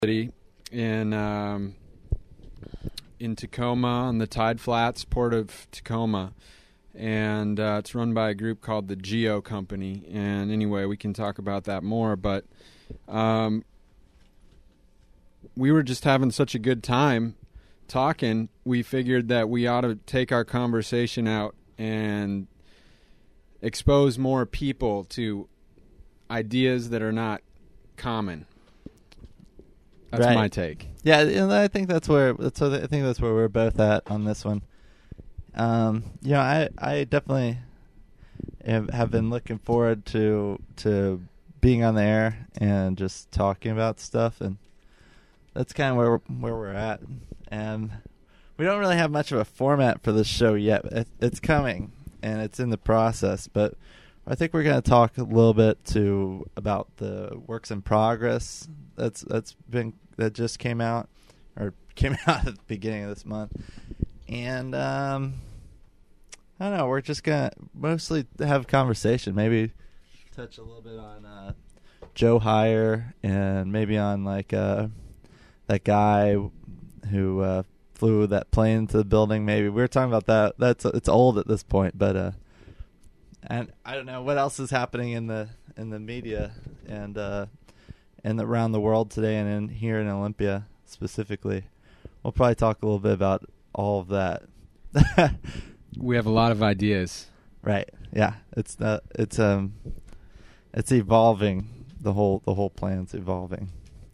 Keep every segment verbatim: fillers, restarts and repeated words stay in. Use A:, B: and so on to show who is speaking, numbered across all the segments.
A: City in um, in Tacoma on the Tide Flats, Port of Tacoma, and uh, it's run by a group called the Geo Company. And anyway, we can talk about that more, but um, we were just having such a good time talking, we figured that we ought to take our conversation out and expose more people to ideas that are not common. That's
B: right.
A: my take.
B: Yeah, and I think that's where that's what, I think that's where we're both at on this one. Um, you know, I I definitely have, have been looking forward to to being on the air and just talking about stuff, and that's kind of where we're, where we're at. And we don't really have much of a format for this show yet. It, it's coming, and it's in the process, but I think we're going to talk a little bit to about the works in progress that's that's been that just came out or came out at the beginning of this month, and um, I don't know. We're just gonna mostly have a conversation. Maybe touch a little bit on uh, Joe Heyer and maybe on like uh, that guy who uh, flew that plane into the building. Maybe we were talking about that. That's it's old at this point, but. Uh, And I don't know what else is happening in the in the media and uh, and around the world today, and in here in Olympia specifically. We'll probably talk a little bit about all of that.
A: We have a lot of ideas.
B: Right? Yeah. It's uh, it's um it's evolving. The whole the whole plan's evolving.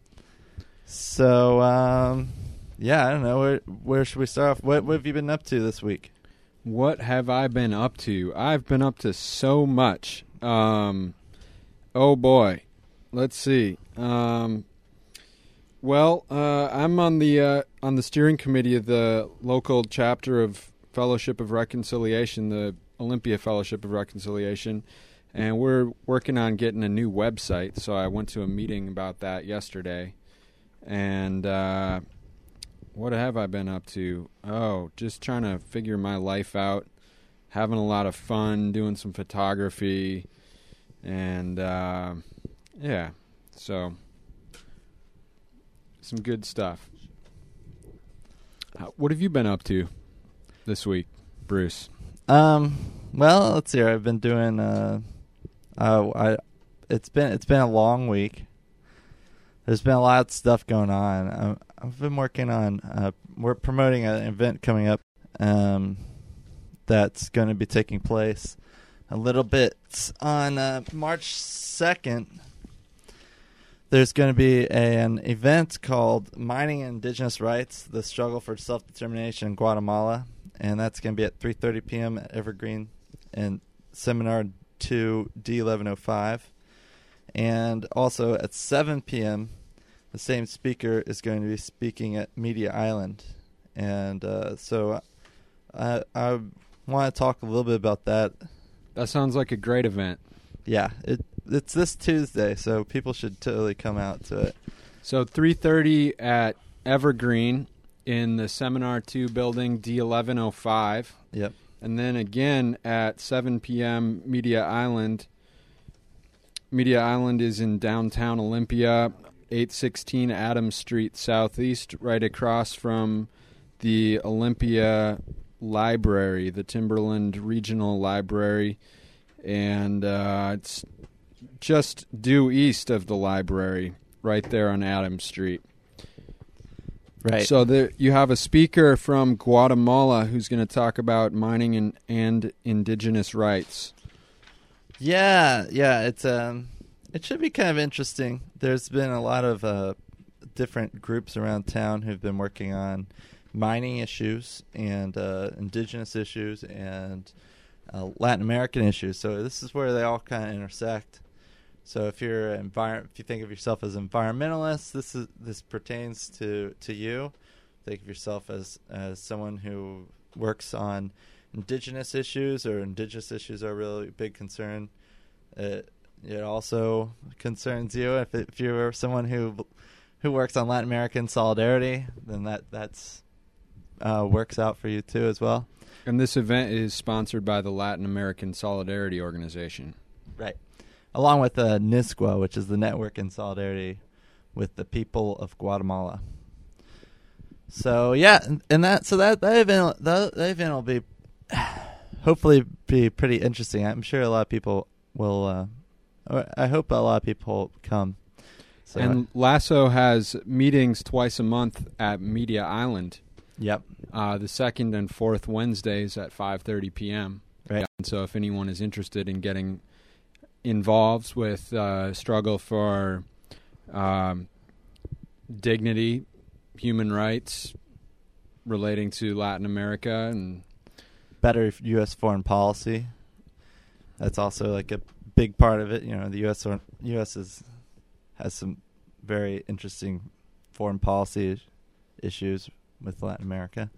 B: So um, yeah, I don't know where where should we start off? What, what have you been up to this week?
A: What have I been up to? I've been up to so much. Um, oh, boy. Let's see. Um, well, uh, I'm on the uh, on the steering committee of the local chapter of Fellowship of Reconciliation, the Olympia Fellowship of Reconciliation, and we're working on getting a new website. So I went to a meeting about that yesterday, and uh what have I been up to? Oh, just trying to figure my life out, having a lot of fun, doing some photography, and uh, yeah, so some good stuff. What have you been up to this week, Bruce?
B: Um, well, let's see. I've been doing. Uh, uh, I it's been it's been a long week. There's been a lot of stuff going on. Um, I've been working on, uh, we're promoting an event coming up um, that's going to be taking place a little bit on uh, March second. There's going to be a, an event called Mining and Indigenous Rights, the Struggle for Self-Determination in Guatemala, and that's going to be at three thirty p.m. at Evergreen in Seminar two D eleven oh five. And also at seven p.m., the same speaker is going to be speaking at Media Island. And uh, so I, I want to talk a little bit about that.
A: That sounds like a great event.
B: Yeah, it it's this Tuesday, so people should totally come out to it.
A: So three thirty at Evergreen in the Seminar two building, D eleven oh five.
B: Yep.
A: And then again at seven p.m., Media Island. Media Island is in downtown Olympia, eight sixteen Adams Street Southeast, right across from the Olympia Library, the Timberland Regional Library, and uh, it's just due east of the library, right there on Adams Street.
B: Right.
A: So there, you have a speaker from Guatemala who's going to talk about mining and, and indigenous rights.
B: Yeah, yeah, it's um, it should be kind of interesting. There's been a lot of uh, different groups around town who've been working on mining issues and uh, indigenous issues and uh, Latin American issues. So this is where they all kind of intersect. So if you're envir- if you think of yourself as environmentalist, this is this pertains to to you. Think of yourself as as someone who works on indigenous issues, or indigenous issues are a really big concern. It, it also concerns you. If, it, if you're someone who who works on Latin American solidarity, then that that's uh, works out for you too as well.
A: And this event is sponsored by the Latin American Solidarity Organization.
B: Right. Along with uh, NISQUA, which is the Network in Solidarity with the people of Guatemala. So yeah, and, and that so that that event that, that event will be hopefully be pretty interesting. I'm sure a lot of people will. Uh, or I hope a lot of people come. So,
A: and Lasso has meetings twice a month at Media Island.
B: Yep.
A: Uh, the second and fourth Wednesdays at five thirty p.m.
B: Right.
A: And so if anyone is interested in getting involved with uh, struggle for um, dignity, human rights relating to Latin America and
B: better U S foreign policy, that's also like a big part of it. You know, the U S or, U S is has some very interesting foreign policy issues with Latin America.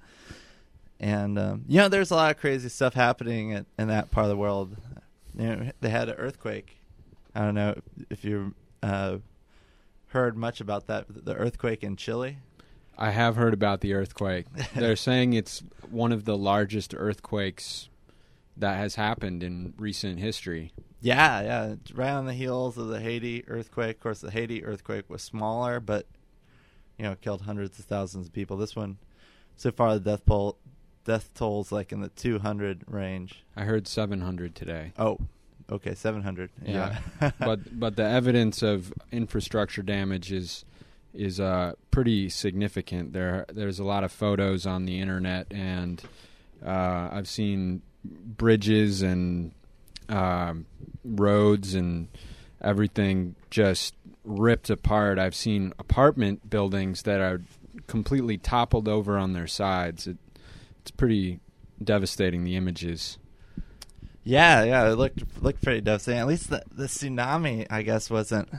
B: And, um, you know, there's a lot of crazy stuff happening in, in that part of the world. You know, they had an earthquake. I don't know if you uh, heard much about that, the earthquake in Chile.
A: I have heard about the earthquake. They're saying it's one of the largest earthquakes that has happened in recent history.
B: Yeah, yeah. It's right on the heels of the Haiti earthquake. Of course, the Haiti earthquake was smaller, but, you know, killed hundreds of thousands of people. This one, so far, the death toll, death tolls like in the two hundred range.
A: I heard seven hundred today.
B: Oh, okay, seven hundred.
A: Yeah,
B: yeah.
A: but but the evidence of infrastructure damage is is uh, pretty significant. There there's a lot of photos on the internet, and uh, I've seen bridges and um, roads and everything just ripped apart. I've seen apartment buildings that are completely toppled over on their sides. It, it's pretty devastating, the images.
B: Yeah, yeah, it looked looked pretty devastating. At least the the tsunami, I guess, wasn't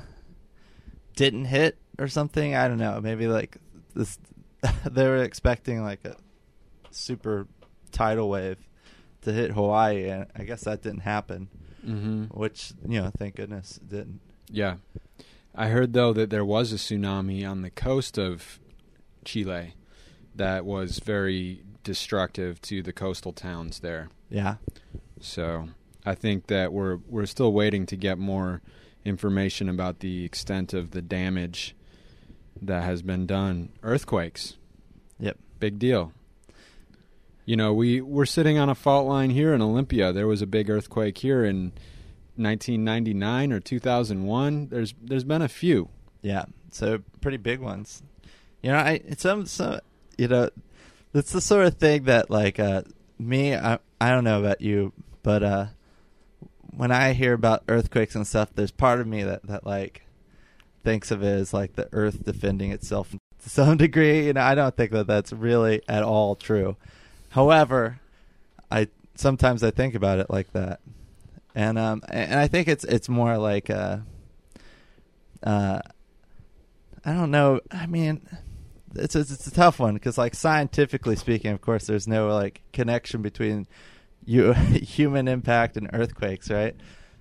B: didn't hit or something. I don't know. Maybe like this, they were expecting like a super tidal wave to hit Hawaii, and I guess that didn't happen.
A: Mm-hmm.
B: Which, you know, thank goodness it didn't.
A: Yeah, I heard though that there was a tsunami on the coast of Chile that was very destructive to the coastal towns there.
B: Yeah.
A: So I think that we're we're still waiting to get more information about the extent of the damage that has been done. Earthquakes.
B: Yep.
A: Big deal. You know, we, we're sitting on a fault line here in Olympia. There was a big earthquake here in nineteen ninety-nine or two thousand one. There's there's been a few.
B: Yeah. So pretty big ones. You know, I some some you know, it's the sort of thing that like uh me I I don't know about you, but uh when I hear about earthquakes and stuff, there's part of me that, that like thinks of it as like the earth defending itself to some degree. You know, I don't think that that's really at all true. However, I sometimes I think about it like that, and um and I think it's it's more like uh uh I don't know. I mean, it's a, it's a tough one because like scientifically speaking, of course, there's no like connection between you human impact and earthquakes, right?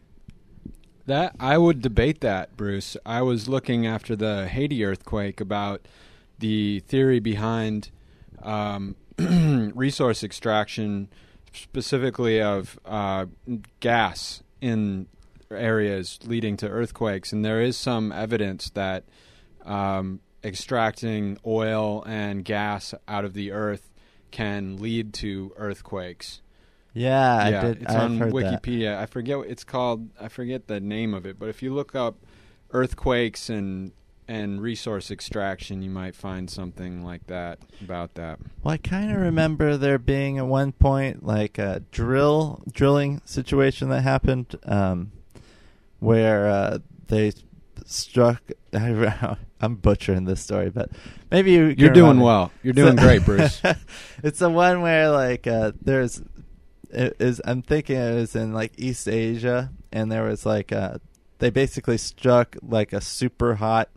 A: That I would debate that, Bruce. I was looking after the Haiti earthquake about the theory behind um, resource extraction, specifically of uh, gas in areas leading to earthquakes, and there is some evidence that um, extracting oil and gas out of the earth can lead to earthquakes.
B: Yeah,
A: yeah,
B: I did.
A: it's
B: I've
A: on
B: heard
A: Wikipedia.
B: That.
A: I forget what it's called. I forget the name of it. But if you look up earthquakes and and resource extraction, you might find something like that about that.
B: Well, I kind of remember there being at one point like a drill drilling situation that happened, um, where uh, they struck. I, I'm butchering this story, but maybe you.
A: You're doing
B: remember.
A: well. You're doing
B: So,
A: great, Bruce.
B: It's the one where like uh, there's. It is I'm thinking it was in like East Asia, and there was like a, they basically struck like a super hot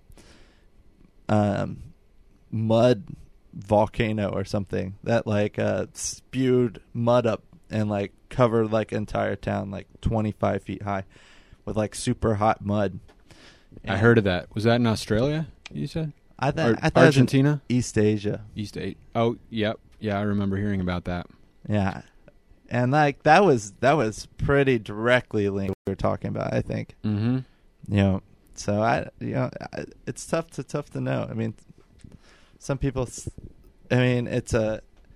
B: um, mud volcano or something that like uh, spewed mud up and like covered like entire town like twenty-five feet high with like super hot mud. And
A: I heard of that. Was that in Australia? You said?
B: I thought
A: Ar-
B: I thought
A: Argentina,
B: it was in East Asia.
A: East Eight. Oh, yep, yeah. I remember hearing about that.
B: Yeah. And like that was that was pretty directly linked to what we were talking about, I think.
A: Mm-hmm.
B: You know, So I, you know, I, it's tough to tough to know. I mean, some people, I mean, it's a,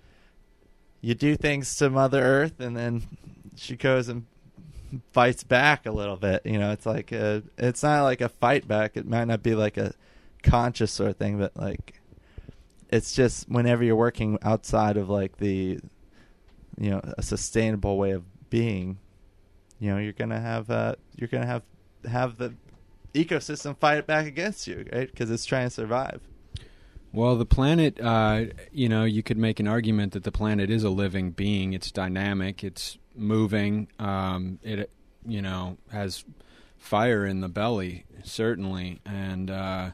B: you do things to Mother Earth, and then she goes and fights back a little bit. You know, it's like a, it's not like a fight back. It might not be like a conscious sort of thing, but like, it's just whenever you're working outside of like the, you know, a sustainable way of being, you know, you're gonna have uh, you're gonna have have the ecosystem fight it back against you, right? Because it's trying to survive.
A: Well, the planet, uh, you know, you could make an argument that the planet is a living being. It's dynamic. It's moving. Um, it, you know, has fire in the belly, certainly. And, uh,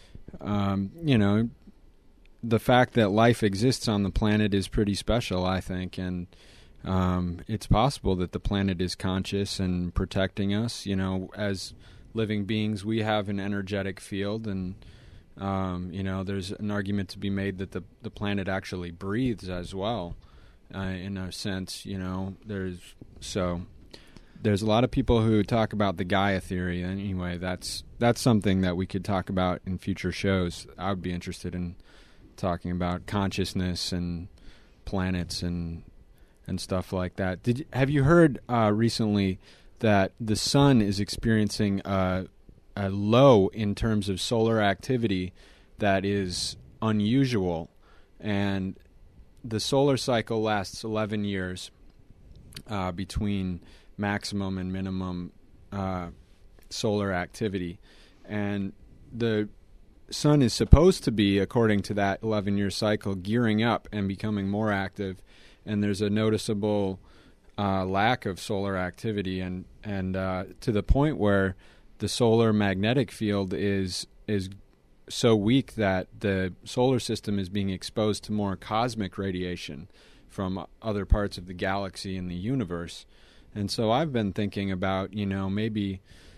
A: um, you know, the fact that life exists on the planet is pretty special, I think. And um, it's possible that the planet is conscious and protecting us. You know, as living beings, we have an energetic field, and Um, you know, there's an argument to be made that the the planet actually breathes as well, uh, in a sense. You know, there's so there's a lot of people who talk about the Gaia theory. Anyway, that's that's something that we could talk about in future shows. I would be interested in talking about consciousness and planets and and stuff like that. Did you, have you heard uh, recently that the sun is experiencing a a low in terms of solar activity that is unusual, and the solar cycle lasts eleven years uh, between maximum and minimum uh, solar activity, and the sun is supposed to be, according to that eleven-year cycle, gearing up and becoming more active, and there's a noticeable uh, lack of solar activity, and and uh, to the point where the solar magnetic field is is so weak that the solar system is being exposed to more cosmic radiation from other parts of the galaxy and the universe. And so I've been thinking about, you know, maybe,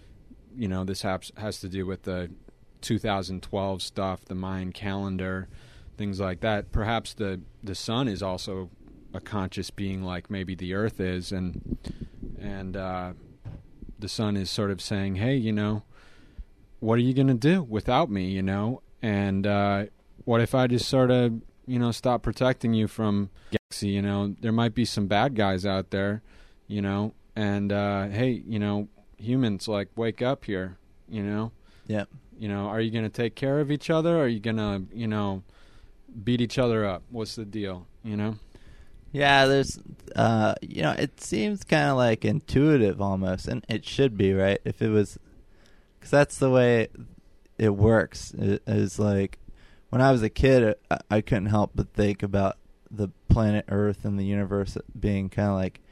A: you know, this has, has to do with the two thousand twelve stuff, the Mayan calendar, things like that. Perhaps the, the sun is also a conscious being like maybe the Earth is, and and uh the sun is sort of saying, hey, you know, what are you going to do without me, you know? And uh, what if I just sort of, you know, stop protecting you from galaxy, you know? There might be some bad guys out there, you know? And, uh, hey, you know, humans, like, wake up here, you know?
B: Yeah.
A: You know, are you going to take care of each other? Or are you going to, you know, beat each other up? What's the deal, you know?
B: Yeah, there's, uh, you know, it seems kind of like intuitive almost, and it should be, right? If it was, because that's the way it works. It is like, when I was a kid, I, I couldn't help but think about the planet Earth and the universe being kind of like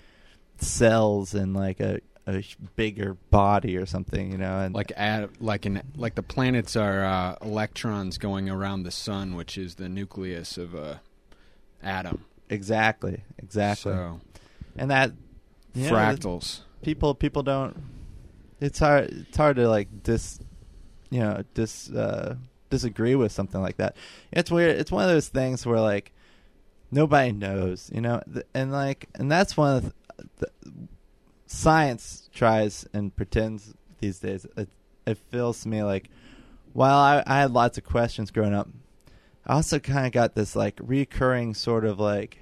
B: cells in like a, a bigger body or something, you know, and
A: like ad, like an like the planets are uh, electrons going around the sun, which is the nucleus of a atom.
B: Exactly, exactly.
A: So,
B: and that you know,
A: fractals.
B: people people don't. It's hard. It's hard to like dis, you know, dis uh, disagree with something like that. It's weird. It's one of those things where like nobody knows, you know, and like, and that's one of the, the science tries and pretends these days. It, it feels to me like while I, I had lots of questions growing up, I also kind of got this like recurring sort of like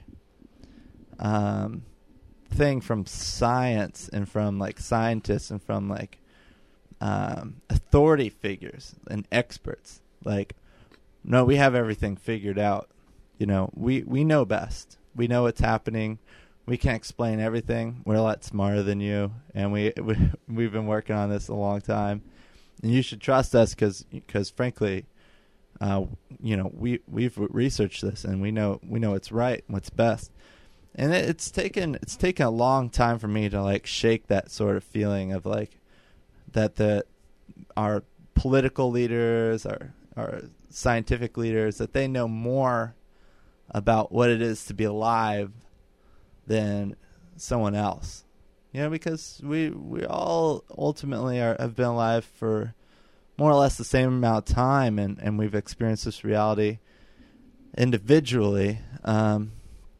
B: um, thing from science and from like scientists and from like um, authority figures and experts. Like, no, we have everything figured out. You know, we, we know best. We know what's happening. We can explain everything. We're a lot smarter than you, and we, we we've been working on this a long time. And you should trust us because because frankly. Uh, you know, we we've researched this and we know we know what's right, what's best, and it, it's taken it's taken a long time for me to like shake that sort of feeling of like that the our political leaders, our our scientific leaders, that they know more about what it is to be alive than someone else. You know, because we we all ultimately are, have been alive for more or less the same amount of time, and, and we've experienced this reality individually. Um,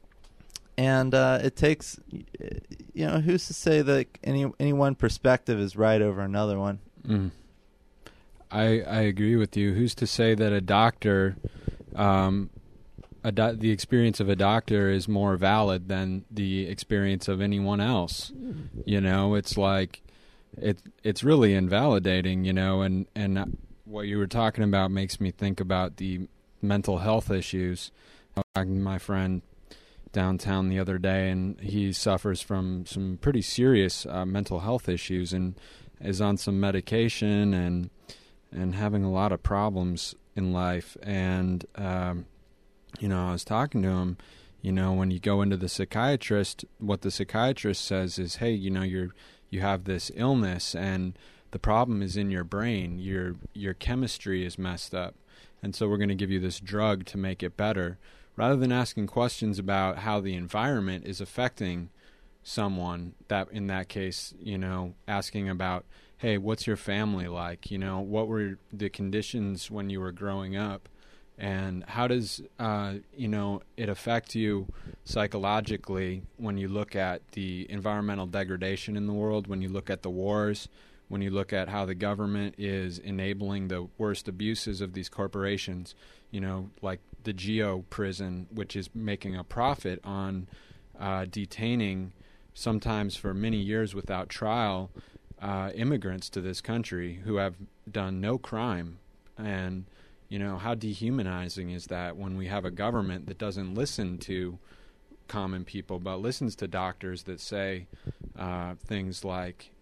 B: and uh, it takes, you know, who's to say that any any one perspective is right over another one?
A: Mm. I I agree with you. Who's to say that a doctor, um, a do- the experience of a doctor is more valid than the experience of anyone else? You know, it's like it it's really invalidating. You know, and and what you were talking about makes me think about the mental health issues. I was talking to my friend downtown the other day, and he suffers from some pretty serious uh, mental health issues and is on some medication and and having a lot of problems in life. And um, you know, I was talking to him. You know, when you go into the psychiatrist, what the psychiatrist says is, "Hey, you know, you're you have this illness, and the problem is in your brain. Your your chemistry is messed up, and so we're going to give you this drug to make it better." Rather than asking questions about how the environment is affecting someone, that in that case, you know, asking about, hey, what's your family like? You know, what were the conditions when you were growing up? And how does, uh, you know, it affect you psychologically when you look at the environmental degradation in the world, when you look at the wars, when you look at how the government is enabling the worst abuses of these corporations, you know, like the Geo prison, which is making a profit on uh, detaining, sometimes for many years without trial, uh, immigrants to this country who have done no crime. And, you know, how dehumanizing is that when we have a government that doesn't listen to common people, but listens to doctors that say uh, things like,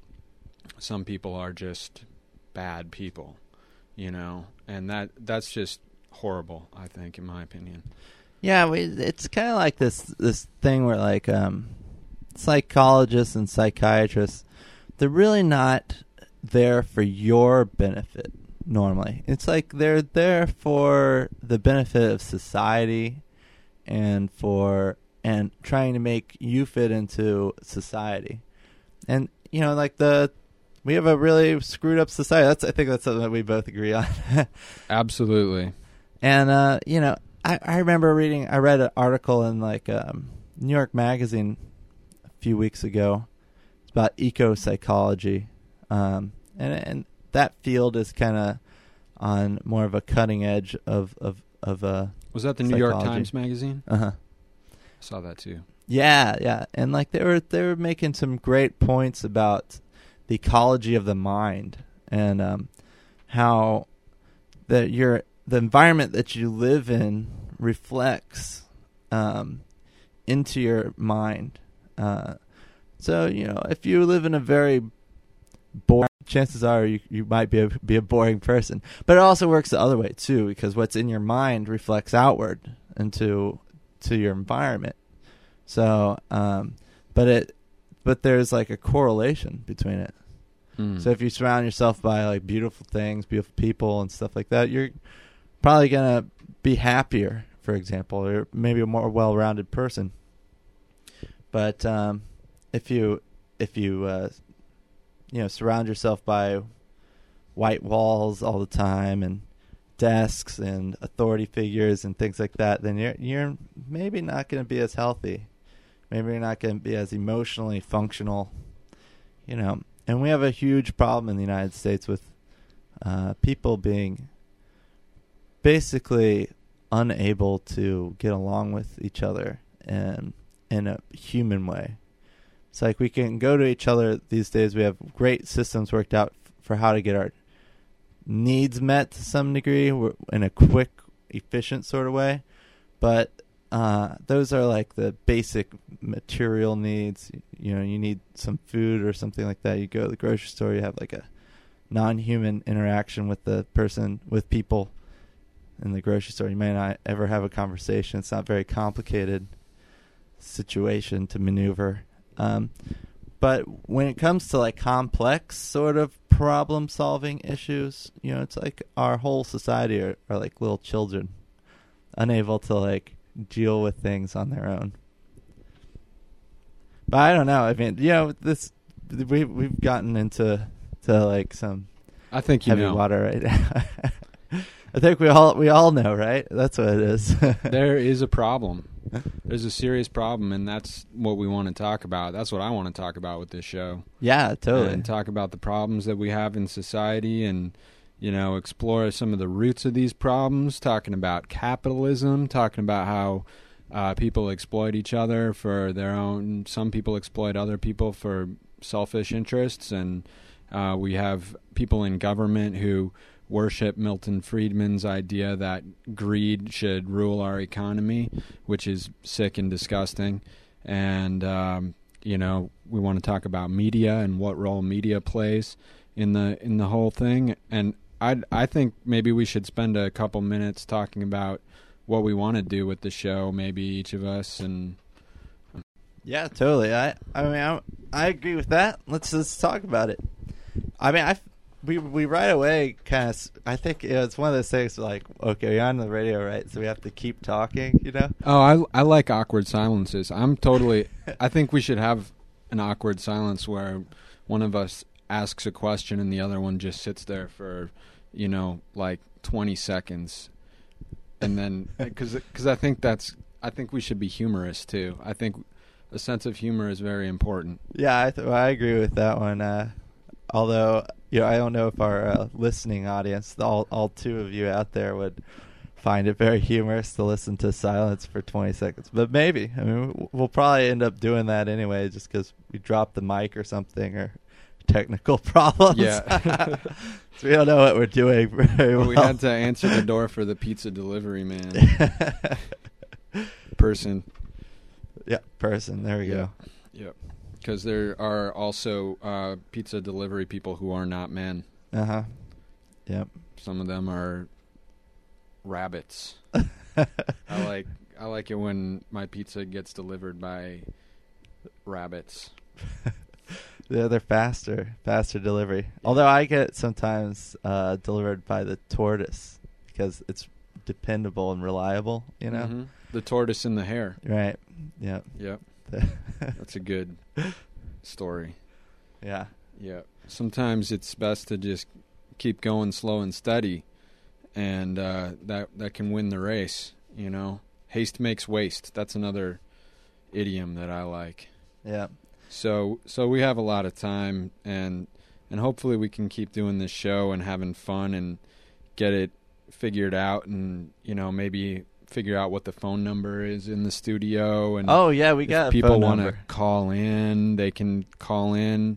A: some people are just bad people, you know, and that that's just horrible, I think, in my opinion.
B: Yeah, we, it's kind of like this this thing where, like, um, psychologists and psychiatrists, they're really not there for your benefit normally. It's like they're there for the benefit of society and for and trying to make you fit into society. And, you know, like the we have a really screwed up society. That's I think that's something that we both agree on.
A: Absolutely.
B: And, uh, you know, I, I remember reading, I read an article in, like, um, New York Magazine a few weeks ago. It's about eco-psychology. Um, and, and that field is kind of on more of a cutting edge of, of, of uh,
A: Was that the
B: psychology.
A: New York Times Magazine?
B: Uh-huh.
A: I saw that too.
B: Yeah, yeah. And, like, they were they were making some great points about the ecology of the mind and um, how the your the environment that you live in reflects um, into your mind. Uh, so, you know, if you live in a very boring, chances are you, you might be a, be a boring person. But it also works the other way, too, because what's in your mind reflects outward into to your environment. So, um, but it, but there's like a correlation between it. Mm. So if you surround yourself by like beautiful things, beautiful people and stuff like that, you're probably going to be happier, for example, or maybe a more well-rounded person. But um, if you if you uh, you know surround yourself by white walls all the time and desks and authority figures and things like that, then you're you're maybe not going to be as healthy. Maybe you're not going to be as emotionally functional, you know. And we have a huge problem in the United States with uh, people being basically unable to get along with each other and in a human way. It's like we can go to each other these days. We have great systems worked out f- for how to get our needs met to some degree We're in a quick, efficient sort of way. But uh, those are like the basic material needs. You know, you need some food or something like that. You go to the grocery store, you have like a non-human interaction with the person, with people in the grocery store. You may not ever have a conversation. It's not very complicated situation to maneuver. Um, but when it comes to like complex sort of problem solving issues, you know, it's like our whole society are, are like little children, unable to like deal with things on their own. But I don't know. I mean, you know, this we we've gotten into to like some
A: I think you
B: heavy
A: know.
B: water right now. I think we all we all know, right? That's what it is.
A: There is a problem. There's a serious problem, and that's what we want to talk about. That's what I want to talk about with this show.
B: Yeah, totally.
A: And talk about the problems that we have in society, and you know, explore some of the roots of these problems, talking about capitalism, talking about how uh, people exploit each other for their own, some people exploit other people for selfish interests, and uh, we have people in government who worship Milton Friedman's idea that greed should rule our economy, which is sick and disgusting. And, um, you know, we want to talk about media and what role media plays in the in the whole thing. And I I think maybe we should spend a couple minutes talking about what we want to do with the show, maybe each of us. And
B: yeah, totally. I I mean I, I agree with that. Let's let's talk about it. I mean I. We we right away kind of. I think it's one of those things like, okay, you're on the radio, right? So we have to keep talking, you know.
A: Oh, I I like awkward silences. I'm totally. I think we should have an awkward silence where one of us asks a question and the other one just sits there for, you know, like twenty seconds, and then because because I think that's. I think we should be humorous too. I think a sense of humor is very important.
B: Yeah, I th- I agree with that one. Uh, although. You know, I don't know if our uh, listening audience, all all two of you out there, would find it very humorous to listen to silence for twenty seconds. But maybe. I mean, we'll probably end up doing that anyway just because we dropped the mic or something or technical problems.
A: Yeah.
B: So we don't know what we're doing very well.
A: We had to answer the door for the pizza delivery man. Person.
B: Yeah, person. There we
A: yeah.
B: go.
A: Yep. Because there are also uh, pizza delivery people who are not men.
B: Uh-huh. Yep.
A: Some of them are rabbits. I like I like it when my pizza gets delivered by rabbits.
B: Yeah, they're faster. Faster delivery. Yeah. Although I get it sometimes uh, delivered by the tortoise because it's dependable and reliable, you know?
A: Mm-hmm. The tortoise and the hare.
B: Right. Yep.
A: Yep. That's a good story.
B: Yeah.
A: Yeah. Sometimes it's best to just keep going slow and steady, and uh, that that can win the race, you know. Haste makes waste. That's another idiom that I like.
B: Yeah.
A: So so we have a lot of time, and and hopefully we can keep doing this show and having fun and get it figured out, and, you know, maybe figure out what the phone number is in the studio. And
B: oh yeah, we got
A: if people
B: want
A: to call in, they can call in,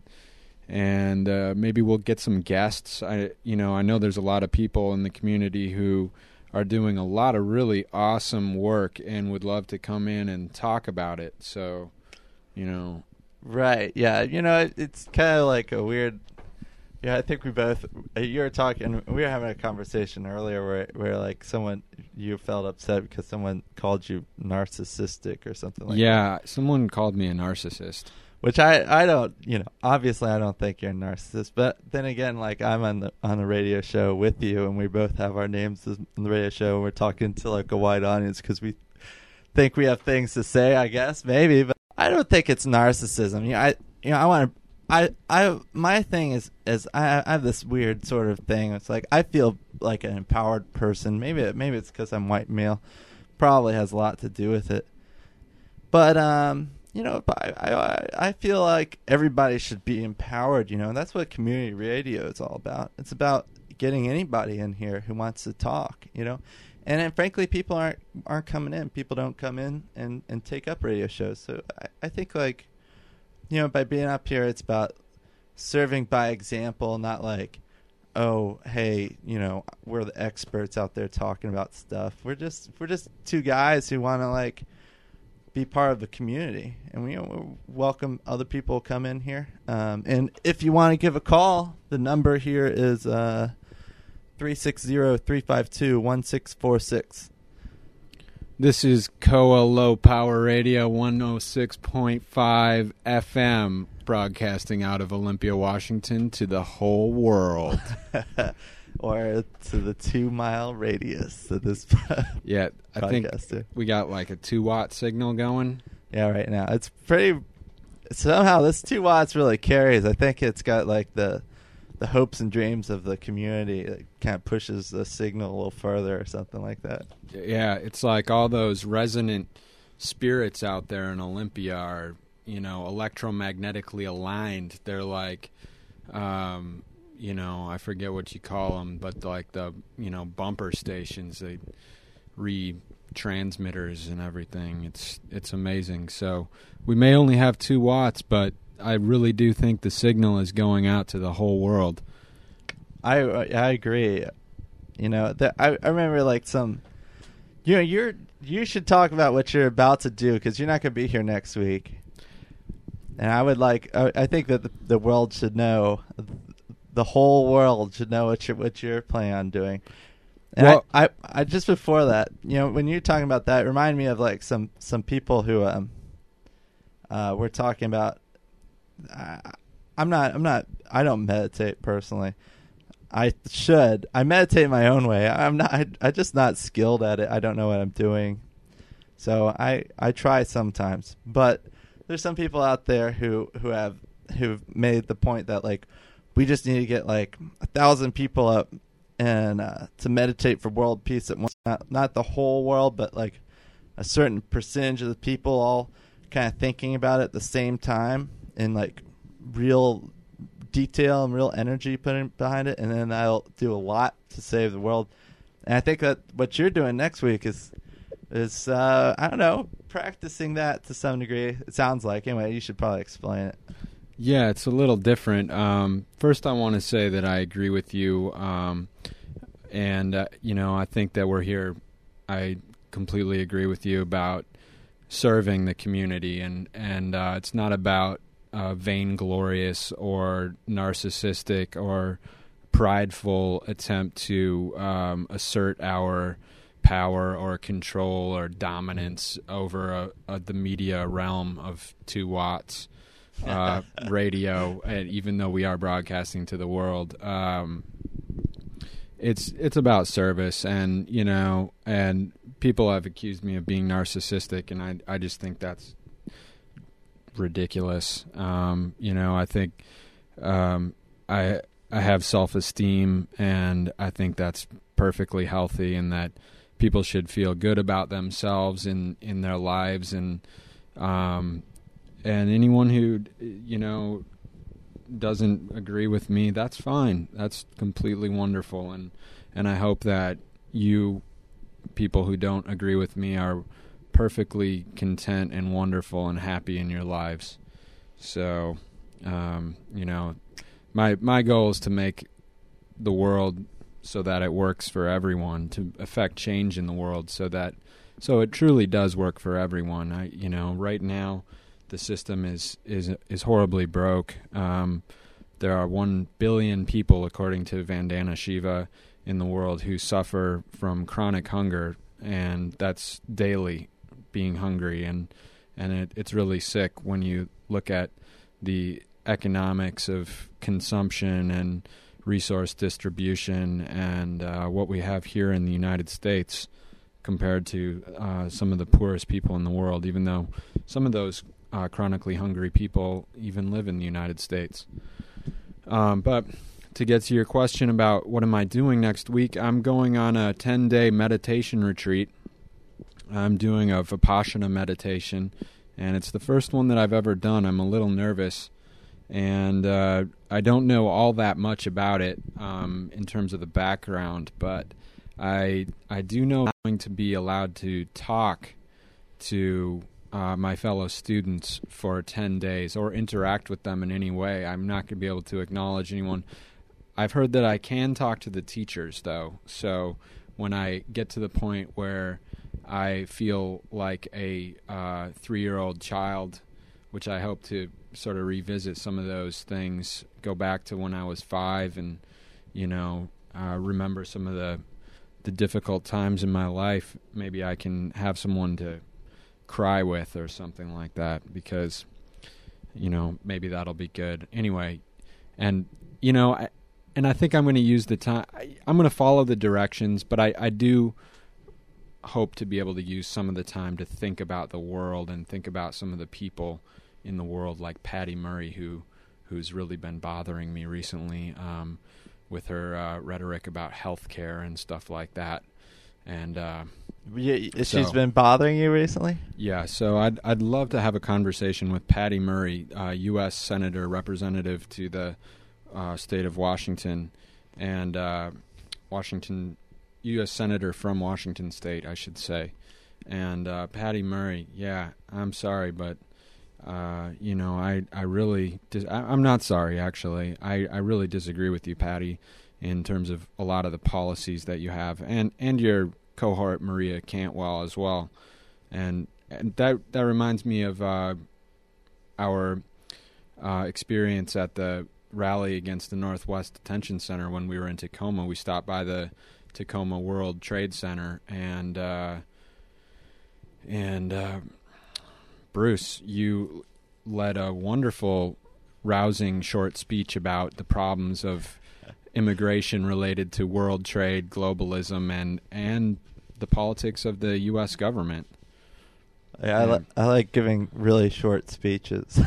A: and uh, maybe we'll get some guests. I you know I know there's a lot of people in the community who are doing a lot of really awesome work and would love to come in and talk about it. So, you know,
B: right? Yeah, you know, it, it's kind of like a weird. Yeah, I think we both. You were talking. We were having a conversation earlier where, where like someone you felt upset because someone called you narcissistic or something like
A: yeah,
B: that.
A: Yeah, someone called me a narcissist.
B: Which I, I don't, you know, obviously I don't think you're a narcissist. But then again, like I'm on the on a radio show with you, and we both have our names on the radio show, and we're talking to like a wide audience because we think we have things to say. I guess maybe, but I don't think it's narcissism. You know, I you know I want to. I, I, my thing is, is I, I have this weird sort of thing. It's like I feel like an empowered person. Maybe, maybe it's because I'm white male. Probably has a lot to do with it. But um, you know, I, I, I feel like everybody should be empowered. You know, and that's what community radio is all about. It's about getting anybody in here who wants to talk. You know, and then, frankly, people aren't aren't coming in. People don't come in and, and take up radio shows. So I, I think like. You know, by being up here, it's about serving by example, not like, oh, hey, you know, we're the experts out there talking about stuff. We're just we're just two guys who want to like be part of the community, and we, you know, welcome other people to come in here. Um, and if you want to give a call, the number here is uh, three six zero, three five two, one six four six.
A: This is C O A Low Power Radio one oh six point five F M, broadcasting out of Olympia, Washington to the whole world.
B: Or to the two-mile radius of this
A: yeah, I
B: podcast.
A: think we got like a two-watt signal going.
B: Yeah, right now. It's pretty... Somehow this two watts really carries. I think it's got like the... the hopes and dreams of the community. It kind of pushes the signal a little further or something like that.
A: Yeah, it's like all those resonant spirits out there in Olympia are, you know, electromagnetically aligned. They're like, um, you know, I forget what you call them, but like the, you know, bumper stations, they retransmitters and everything. It's it's amazing. So we may only have two watts, but I really do think the signal is going out to the whole world.
B: I I agree. You know, the, I I remember like some, you know, you're you should talk about what you're about to do because you're not going to be here next week. And I would like, I, I think that the, the world should know, the whole world should know what you're what you're planning on doing. And well, I, I, I just before that, you know, when you're talking about that, it reminded me of like some some people who um uh were talking about. Uh, I'm not. I'm not. I don't meditate personally. I should. I meditate my own way. I'm not. I, I'm just not skilled at it. I don't know what I'm doing. So I I try sometimes, but there's some people out there who who have who've made the point that like we just need to get like a thousand people up and uh, to meditate for world peace at once. Not not the whole world, but like a certain percentage of the people all kind of thinking about it at the same time. And like real detail and real energy put in behind it, and then that'll do a lot to save the world. And I think that what you're doing next week is is uh, I don't know, practicing that to some degree. It sounds like. Anyway, you should probably explain it.
A: Yeah, it's a little different. Um, first, I want to say that I agree with you, um, and uh, you know, I think that we're here. I completely agree with you about serving the community, and and uh, it's not about Uh, vainglorious or narcissistic or prideful attempt to um, assert our power or control or dominance over a, a, the media realm of two watts uh, radio. And even though we are broadcasting to the world, um, it's it's about service, and you know, and people have accused me of being narcissistic, and I I just think that's ridiculous. Um, you know, I think um, I I have self-esteem, and I think that's perfectly healthy, and that people should feel good about themselves in, in their lives, and um, and anyone who, you know, doesn't agree with me, that's fine. That's completely wonderful, and and I hope that you people who don't agree with me are perfectly content and wonderful and happy in your lives. So, um, you know, my my goal is to make the world so that it works for everyone, to affect change in the world so that so it truly does work for everyone. I, you know, right now the system is is is horribly broke. Um, there are one billion people, according to Vandana Shiva, in the world who suffer from chronic hunger, and that's daily. Being hungry, and and it, it's really sick when you look at the economics of consumption and resource distribution and uh, what we have here in the United States compared to uh, some of the poorest people in the world, even though some of those uh, chronically hungry people even live in the United States. Um, but to get to your question about what am I doing next week, I'm going on a ten-day meditation retreat. I'm doing a Vipassana meditation, and it's the first one that I've ever done. I'm a little nervous, and uh, I don't know all that much about it um, in terms of the background, but I I do know I'm going to be allowed to talk to uh, my fellow students for ten days or interact with them in any way. I'm not going to be able to acknowledge anyone. I've heard that I can talk to the teachers, though, so when I get to the point where I feel like a uh, three-year-old child, which I hope to sort of revisit some of those things, go back to when I was five and, you know, uh, remember some of the the difficult times in my life. Maybe I can have someone to cry with or something like that, because, you know, maybe that'll be good. Anyway, and, you know, I, and I think I'm going to use the time. I, I'm going to follow the directions, but I, I do hope to be able to use some of the time to think about the world and think about some of the people in the world, like Patty Murray, who who's really been bothering me recently um, with her uh, rhetoric about healthcare and stuff like that. And uh,
B: yeah, she's
A: so,
B: been bothering you recently?
A: Yeah, so I'd I'd love to have a conversation with Patty Murray, uh, U S Senator, representative to the uh, state of Washington, and uh, Washington, U S Senator from Washington State, I should say. And uh, Patty Murray, yeah, I'm sorry, but uh, you know, I I really dis- I, I'm not sorry actually. I, I really disagree with you, Patty, in terms of a lot of the policies that you have, and and your cohort Maria Cantwell as well. And, and that that reminds me of uh, our uh, experience at the rally against the Northwest Detention Center when we were in Tacoma. We stopped by the Tacoma World Trade Center, and uh, and uh, Bruce, you led a wonderful, rousing short speech about the problems of immigration related to world trade, globalism, and and the politics of the U S government.
B: Yeah, I, li- I like giving really short speeches.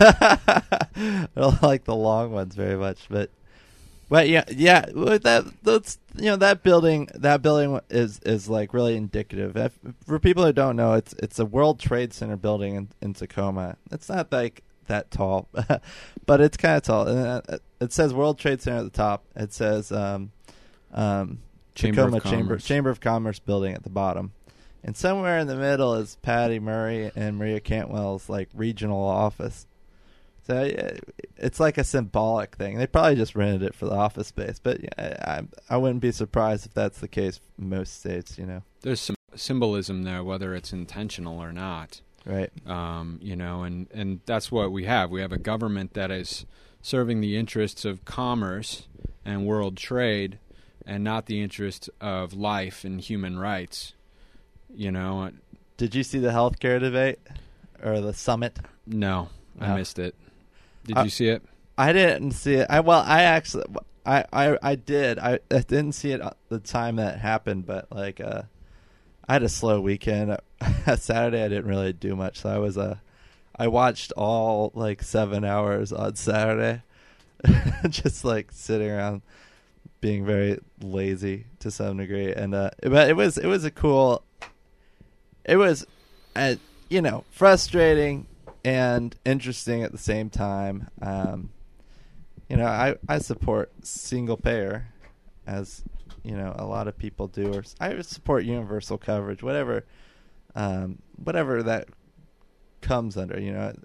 B: I don't like the long ones very much, but but yeah, yeah, that that's you know that building that building is is like really indicative. If, for people who don't know, it's it's a World Trade Center building in, in Tacoma. It's not like that tall, but it's kind of tall. And it says World Trade Center at the top. It says um, um,
A: Chamber
B: Tacoma
A: of
B: Chamber
A: Commerce.
B: Chamber of Commerce building at the bottom. And somewhere in the middle is Patty Murray and Maria Cantwell's like regional office. So yeah, it's like a symbolic thing. They probably just rented it for the office space, but yeah, I I wouldn't be surprised if that's the case in most states. You know,
A: There's some symbolism there, whether it's intentional or not.
B: right?
A: Um, you know, and, and that's what we have. We have a government that is serving the interests of commerce and world trade, and not the interests of life and human rights. You know,
B: Did you see the healthcare debate or the summit?
A: no, I
B: No.
A: missed it. Did
B: Uh,
A: you see it?
B: I didn't see it. I well, I actually, I, I, I did. I, I didn't see it at the time that it happened, but like, uh, I had a slow weekend. Saturday, I didn't really do much, so I was uh, I watched all like seven hours on Saturday, just like sitting around, being very lazy to some degree, and uh, but it was it was a cool. It was, uh, you know, frustrating and interesting at the same time. Um, you know, I, I support single payer, as you know a lot of people do, or I support universal coverage, whatever, um, whatever that comes under. You know,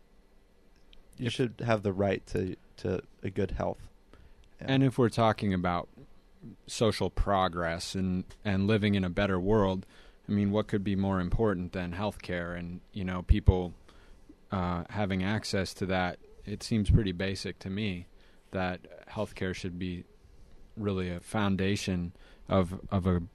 B: you
A: If-
B: should have the right to to a good health. Yeah.
A: And if we're talking about social progress and, and living in a better world, I mean, what could be more important than healthcare and, you know, people uh, having access to that? It seems pretty basic to me that healthcare should be really a foundation of of a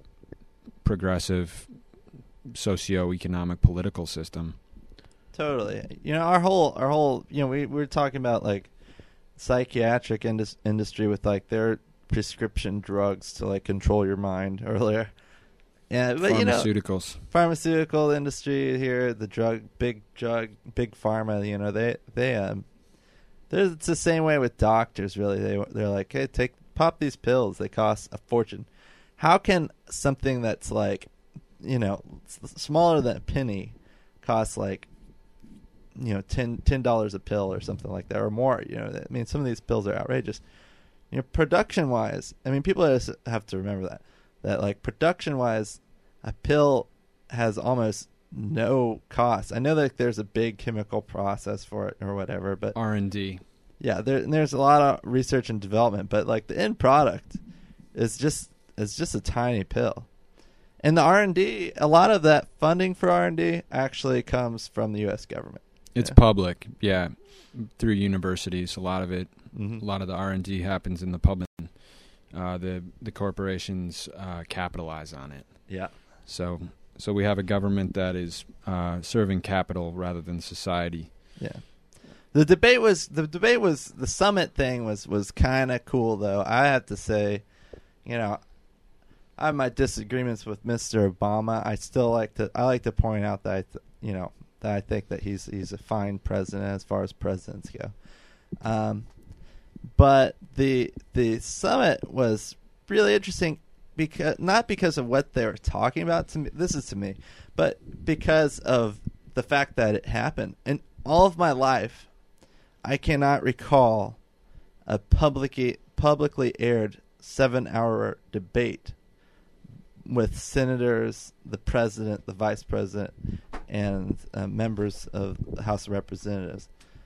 A: progressive socio-economic political system.
B: Totally. You know, our whole our whole you know we, we were talking about like psychiatric indus- industry with like their prescription drugs to like control your mind earlier. Yeah, but you know,
A: Pharmaceuticals.
B: pharmaceutical industry here, the drug, big drug, big pharma. You know, they they um, there's it's the same way with doctors. Really, they they're like, hey, take pop these pills. They cost a fortune. How can something that's like, you know, s- smaller than a penny, cost like, you know, ten ten dollars a pill or something like that, or more? You know, I mean, some of these pills are outrageous. You know, production wise, I mean, people just have to remember that that like production wise, a pill has almost no cost. I know that there's a big chemical process for it or whatever, but
A: R and D.
B: yeah, there there's a lot of research and development, but like the end product is just is just a tiny pill. And the R and D, a lot of that funding for R and D actually comes from the U S government.
A: It's
B: Yeah.
A: public, yeah, through universities. A lot of it,
B: Mm-hmm.
A: a lot of the R and D happens in the public. Uh, the the corporations uh, capitalize on it.
B: Yeah.
A: So so we have a government that is uh, serving capital rather than society.
B: Yeah. The debate was the debate was the summit thing was was kind of cool though. I have to say, you know, I have my disagreements with Mister Obama. I still like to I like to point out that I th- you know that I think that he's he's a fine president as far as presidents go. Um, but the the summit was really interesting because not because of what they were talking about to me. This is to me, but because of the fact that it happened. In all of my life, I cannot recall a publicly publicly aired seven-hour debate with senators, the president, the vice president, and uh, members of the House of Representatives.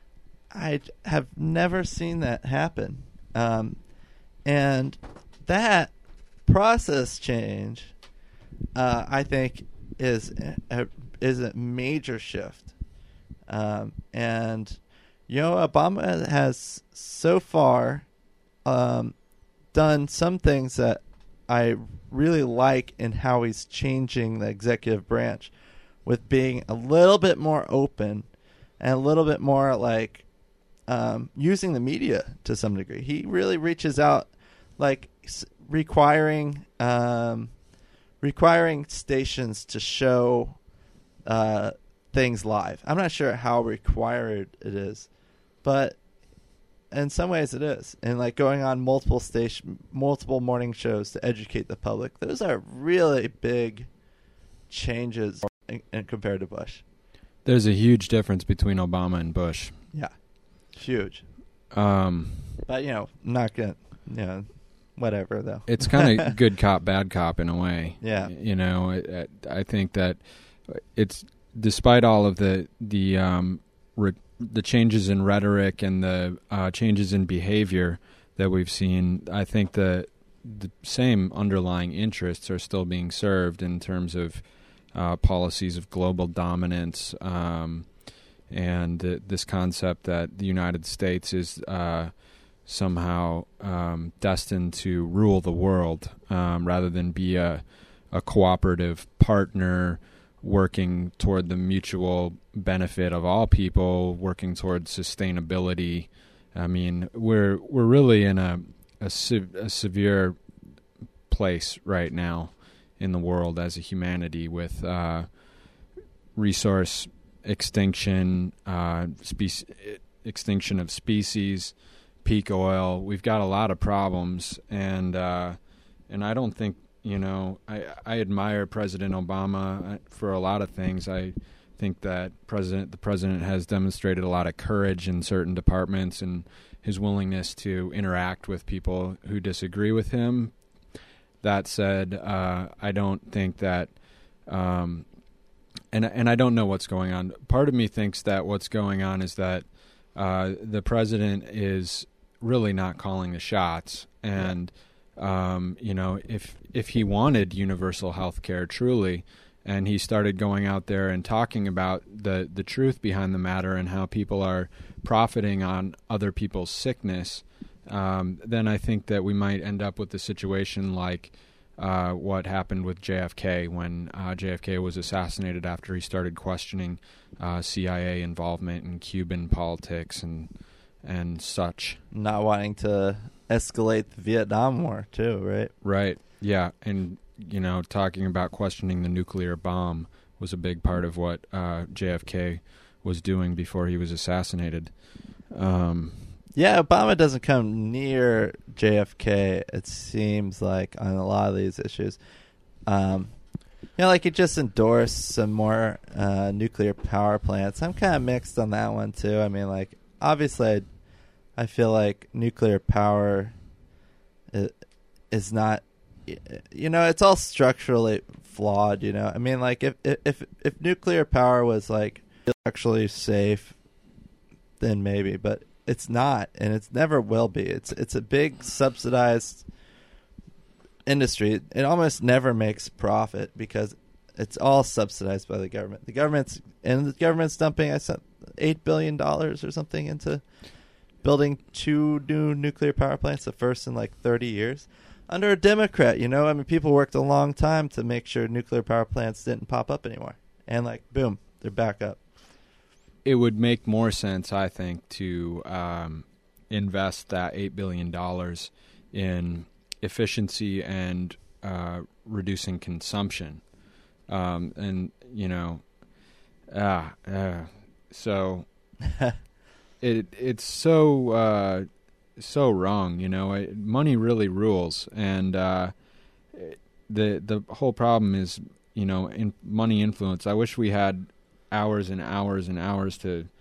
B: I have never seen that happen. Um, and that process change, uh, I think, is a, is a major shift. Um, and, you know, Obama has so far um, done some things that I really like in how he's changing the executive branch, with being a little bit more open and a little bit more like um, using the media to some degree. He really reaches out, like requiring um, requiring stations to show uh, things live. I'm not sure how required it is, but in some ways it is. And like going on multiple station, multiple morning shows to educate the public. Those are really big changes in, in compared to Bush.
A: There's a huge difference between Obama and Bush.
B: Yeah, huge.
A: Um,
B: but you know, not good. You know, whatever though.
A: It's kind of good cop, bad cop in a way.
B: Yeah.
A: You know, I, I think that it's, despite all of the the um, re- the changes in rhetoric and the uh, changes in behavior that we've seen, I think the the same underlying interests are still being served in terms of uh, policies of global dominance, um, and uh, this concept that the United States is uh, somehow um, destined to rule the world, um, rather than be a, a cooperative partner working toward the mutual benefit of all people, working toward sustainability. I mean, we're we're really in a a, se- a severe place right now in the world as a humanity, with uh, resource extinction, uh, speci- extinction of species, peak oil. We've got a lot of problems, and uh, and I don't think. You know, I, I admire President Obama for a lot of things. I think that president the president has demonstrated a lot of courage in certain departments, and his willingness to interact with people who disagree with him. That said, uh, I don't think that, um, and and I don't know what's going on. Part of me thinks that what's going on is that uh, the president is really not calling the shots, and. Yeah. Um, you know, if if he wanted universal health care truly, and he started going out there and talking about the, the truth behind the matter and how people are profiting on other people's sickness, um, then I think that we might end up with a situation like uh, what happened with J F K when uh, J F K was assassinated after he started questioning uh, C I A involvement in Cuban politics and and such.
B: Not wanting to escalate the Vietnam War too, right?
A: Right. Yeah. And, you know, talking about questioning the nuclear bomb was a big part of what uh, J F K was doing before he was assassinated. Um,
B: yeah, Obama doesn't come near J F K, it seems like, on a lot of these issues. Um, you know, like he just endorsed some more uh, nuclear power plants. I'm kind of mixed on that one too. I mean, like, obviously I I feel like nuclear power is not, you know, it's all structurally flawed, you know. I mean, like, if if if nuclear power was, like, actually safe, then maybe, but it's not, and it's never will be. It's it's a big subsidized industry. It almost never makes profit because it's all subsidized by the government. The government's, and the government's dumping, I said, eight billion dollars or something into building two new nuclear power plants, the first in like thirty years, under a Democrat, you know? I mean, people worked a long time to make sure nuclear power plants didn't pop up anymore. And like, boom, they're back up.
A: It would make more sense, I think, to um, invest that eight billion dollars in efficiency and uh, reducing consumption. Um, and, you know, ah, uh, so... It it's so uh, so wrong, you know. It, money really rules, and uh, the the whole problem is, you know, in money influence. I wish we had hours and hours and hours to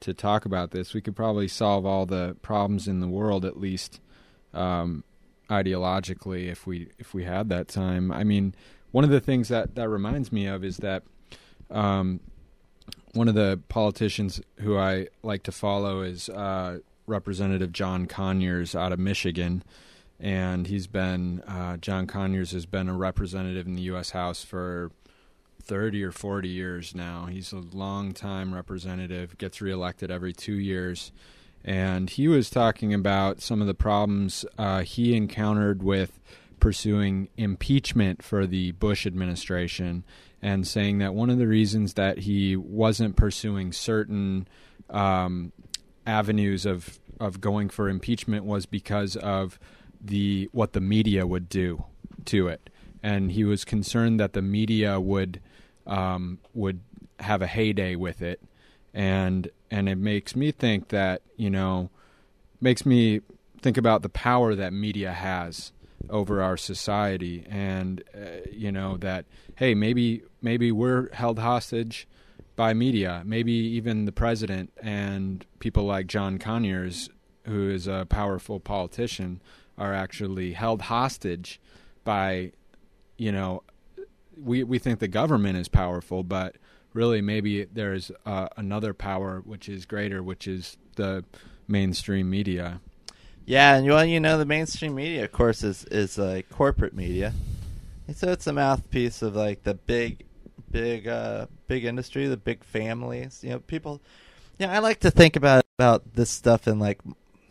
A: to talk about this. We could probably solve all the problems in the world, at least um, ideologically, if we if we had that time. I mean, one of the things that, that reminds me of is that um, one of the politicians who I like to follow is uh, Representative John Conyers out of Michigan. And he's been, uh, John Conyers has been a representative in the U S House for thirty or forty years now. He's a long-time representative, gets reelected every two years. And he was talking about some of the problems uh, he encountered with pursuing impeachment for the Bush administration, and saying that one of the reasons that he wasn't pursuing certain um, avenues of, of going for impeachment was because of the what the media would do to it, and he was concerned that the media would um, would have a heyday with it, and and it makes me think that you know makes me think about the power that media has over our society, and uh, you know that hey maybe maybe we're held hostage by media, maybe even the president and people like John Conyers, who is a powerful politician, are actually held hostage by, you know, we we think the government is powerful, but really maybe there's uh, another power which is greater, which is the mainstream media.
B: Yeah, and well, you know, the mainstream media, of course, is is like uh, corporate media, and so it's a mouthpiece of like the big, big, uh, big industry, the big families. You know, people. Yeah, you know, I like to think about about this stuff in like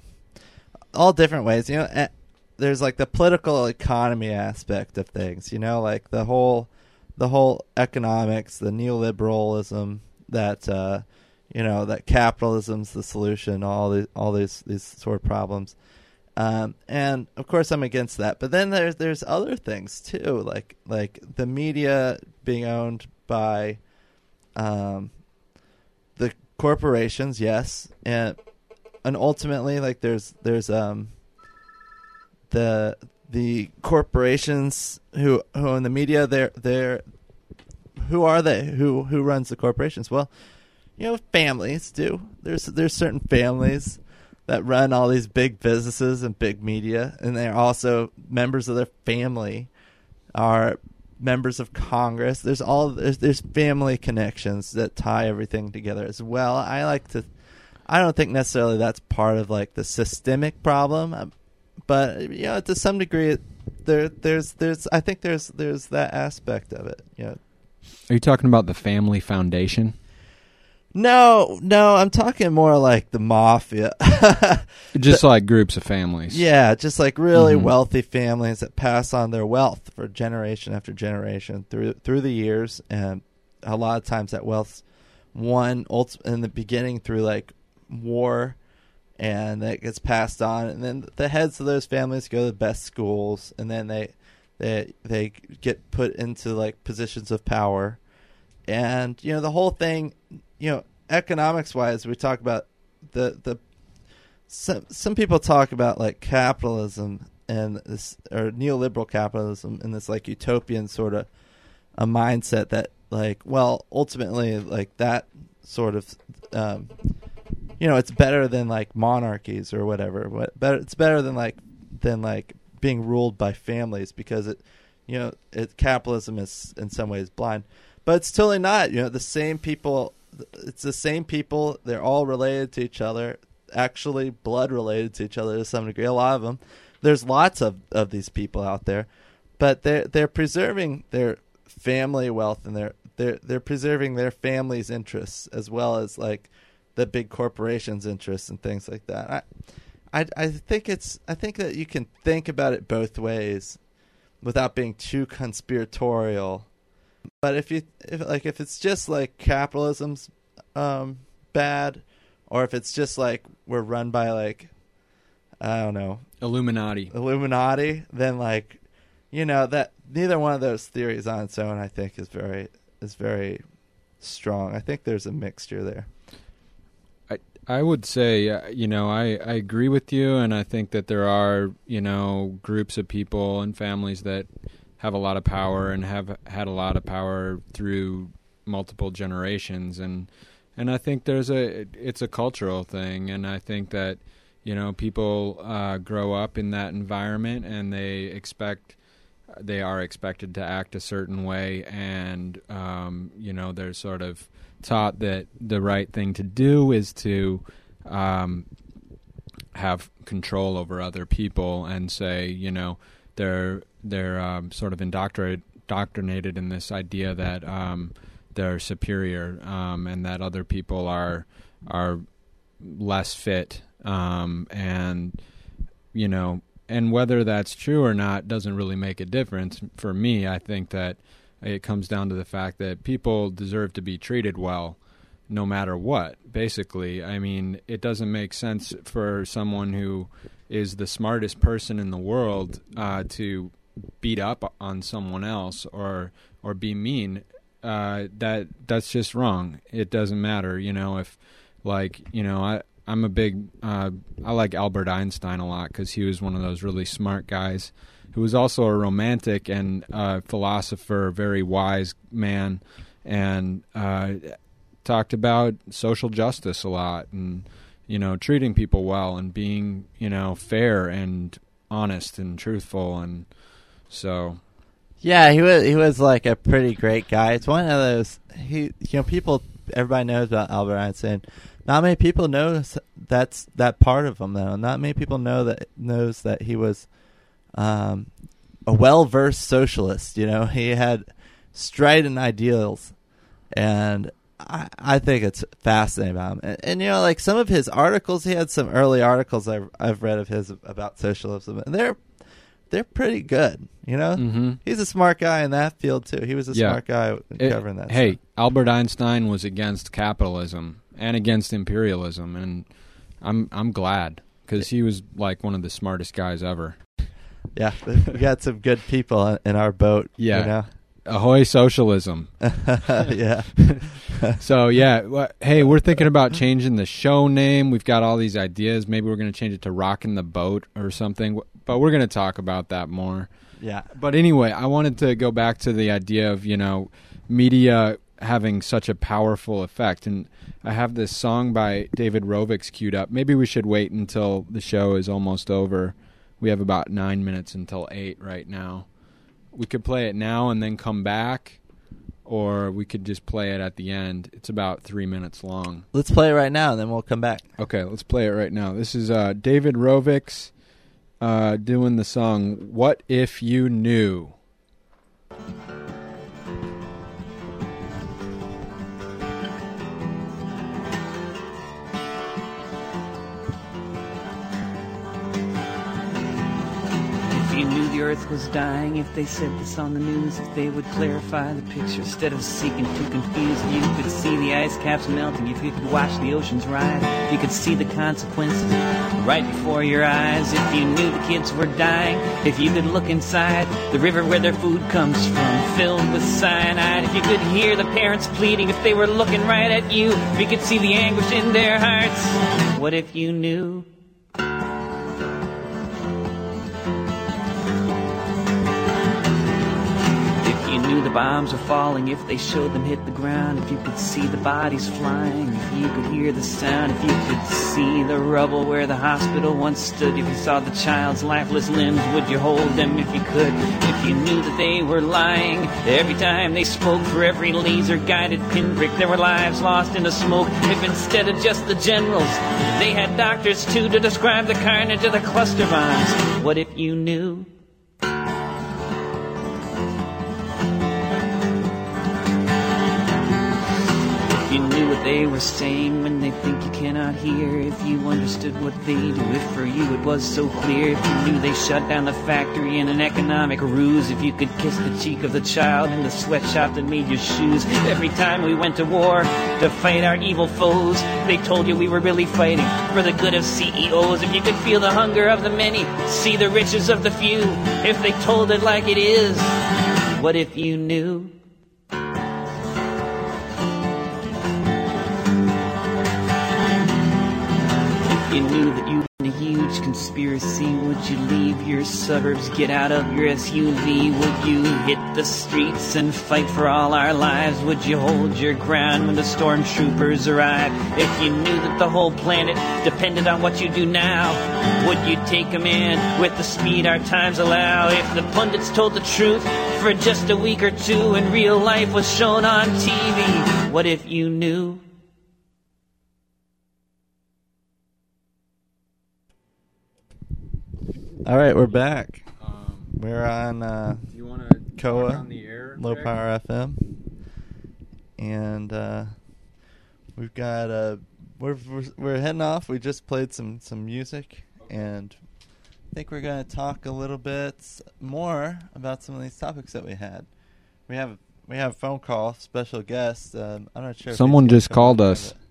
B: all different ways. You know, there's like the political economy aspect of things. You know, like the whole the whole economics, the neoliberalism that uh, you know that capitalism's the solution. All these all these these sort of problems. Um, and of course, I'm against that. But then there's there's other things too, like like the media being owned by um, the corporations, yes, and and ultimately, like there's there's um the the corporations who who own the media. They're they're who are they? Who who runs the corporations? Well, you know, families do. There's there's certain families that run all these big businesses and big media, and they're also members of their family are members of Congress. There's all there's, there's family connections that tie everything together as well. I like to I don't think necessarily that's part of like the systemic problem, but you know, to some degree it, there there's there's I think there's there's that aspect of it, you know.
A: Are you talking about the family foundation?
B: No, no, I'm talking more like the mafia.
A: Just the, like groups of families.
B: Yeah, just like really
A: mm-hmm.
B: wealthy families that pass on their wealth for generation after generation through through the years, and a lot of times that wealth's won in the beginning through like war, and that gets passed on, and then the heads of those families go to the best schools, and then they they they get put into like positions of power, and you know the whole thing. You know, economics wise, we talk about the the some some people talk about like capitalism and this or neoliberal capitalism and this like utopian sort of a mindset that like well ultimately like that sort of um, you know it's better than like monarchies or whatever. What better it's better than like than like being ruled by families because it you know it capitalism is in some ways blind, but it's totally not. You know, the same people. It's the same people. They're all related to each other, actually blood related to each other to some degree. A lot of them. There's lots of, of these people out there, but they're they're preserving their family wealth and they're they're they're preserving their family's interests as well as like the big corporations' interests and things like that. I I I think it's I think that you can think about it both ways without being too conspiratorial. But if you if like if it's just like capitalism's um, bad, or if it's just like we're run by like I don't know
A: Illuminati,
B: Illuminati, then like you know that neither one of those theories on its own I think is very is very strong. I think there's a mixture there.
A: I I would say uh, you know I, I agree with you, and I think that there are you know groups of people and families that have a lot of power and have had a lot of power through multiple generations, and and I think there's a it's a cultural thing, and I think that you know people uh, grow up in that environment and they expect they are expected to act a certain way, and um, you know they're sort of taught that the right thing to do is to um, have control over other people, and say you know they're they're um, sort of indoctrinated indoctrinated in this idea that um, they're superior um, and that other people are are less fit, um, and you know, and whether that's true or not doesn't really make a difference for me. I think that it comes down to the fact that people deserve to be treated well, no matter what. Basically, I mean, it doesn't make sense for someone who is the smartest person in the world uh, to beat up on someone else or or be mean. Uh, that that's just wrong. It doesn't matter, you know. If like you know, I I'm a big uh, I like Albert Einstein a lot because he was one of those really smart guys who was also a romantic and uh, philosopher, very wise man, and uh, talked about social justice a lot and you know treating people well and being you know fair and honest and truthful. And so,
B: yeah, he was he was like a pretty great guy. It's one of those he you know people everybody knows about Albert Einstein. Not many people know that's that part of him though. Not many people know that knows that he was um, a well-versed socialist. You know, he had strident ideals, and I I think it's fascinating about him. And, and you know, like some of his articles, he had some early articles I've I've read of his about socialism, and they're they're pretty good, you know?
A: Mm-hmm.
B: He's a smart guy in that field, too. He was a
A: yeah.
B: smart guy
A: it,
B: covering that
A: Hey,
B: stuff.
A: Albert Einstein was against capitalism and against imperialism, and I'm I'm glad, because he was like one of the smartest guys ever.
B: Yeah, we got some good people in our boat,
A: yeah.
B: you know?
A: Ahoy socialism.
B: Yeah.
A: So, yeah, well, hey, we're thinking about changing the show name. We've got all these ideas. Maybe we're going to change it to Rockin' the Boat or something, but we're going to talk about that more.
B: Yeah.
A: But anyway, I wanted to go back to the idea of, you know, media having such a powerful effect. And I have this song by David Rovics queued up. Maybe we should wait until the show is almost over. We have about nine minutes until eight right now. We could play it now and then come back, or we could just play it at the end. It's about three minutes long.
B: Let's play it right now, and then we'll come back.
A: Okay, let's play it right now. This is uh, David Rovics uh, doing the song, What If You Knew?
C: You knew the earth was dying if they said this on the news, if they would clarify the picture instead of seeking to confuse. You could see the ice caps melting, if you could watch the oceans rise, you could see the consequences right before your eyes. If you knew the kids were dying, if you could look inside the river where their food comes from, filled with cyanide, if you could hear the parents pleading, if they were looking right at you, if you could see the anguish in their hearts. What if you knew? The bombs are falling, if they showed them hit the ground, if you could see the bodies flying, if you could hear the sound, if you could see the rubble where the hospital once stood, if you saw the child's lifeless limbs, would you hold them if you could? If you knew that they were lying every time they spoke, for every laser-guided pinprick there were lives lost in the smoke, if instead of just the generals they had doctors too to describe the carnage of the cluster bombs. What if you knew? If you knew what they were saying when they think you cannot hear, if you understood what they do, if for you it was so clear, if you knew they shut down the factory in an economic ruse, if you could kiss the cheek of the child in the sweatshop that made your shoes. Every time we went to war to fight our evil foes, they told you we were really fighting for the good of C E Os. If you could feel the hunger of the many, see the riches of the few, if they told it like it is, what if you knew? You knew that you'd been a huge conspiracy? Would you leave your suburbs, get out of your S U V? Would you hit the streets and fight for all our lives? Would you hold your ground when the stormtroopers arrive? If you knew that the whole planet depended on what you do now, would you take them in with the speed our times allow? If the pundits told the truth for just a week or two and real life was shown on T V, what if you knew?
B: All right, we're back.
A: Um,
B: We're on uh,
A: do you want to
B: C O A,
A: on the air?
B: Low
A: Greg?
B: Power F M, and uh, we've got uh, we're, we're we're heading off. We just played some some music, and I think we're going to talk a little bit more about some of these topics that we had. We have we have a phone call, special guest. Um, I'm not sure. if
A: Someone
B: he's gonna
A: just
B: come
A: called
B: on,
A: us.